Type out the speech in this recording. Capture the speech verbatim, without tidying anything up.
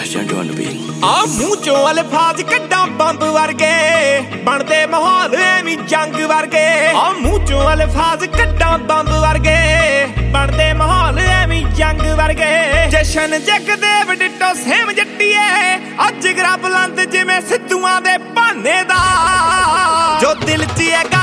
Ashton on the beat. ਆ ਮੂੰਹ ਚੋਂ ਅਲਫਾਜ਼ ਕੱਢਾਂ ਬੰਬ ਵਰਗੇ ਬਣਦੇ ਮਾਹੌਲ ਐਵੇਂ ਜੰਗ ਵਰਗੇ ਆ ਮੂੰਹ ਚੋਂ ਅਲਫਾਜ਼ ਕੱਢਾਂ ਬੰਬ ਵਰਗੇ ਬਣਦੇ ਮਾਹੌਲ ਐਵੇਂ ਜੰਗ ਵਰਗੇ ਜਸ਼ਨ ਜਗਦੇਵ ਡਿੱਟੋ ਸੇਮ ਜੱਟੀਏ ਅੱਜ ਗਰਾ ਬੁਲੰਦ ਜਿਵੇਂ ਸਿੱਧੂਆਂ ਦੇ ਬਹਾਨੇ ਦਾ ਜੋ ਦਿਲ 'ਚ ਹੈ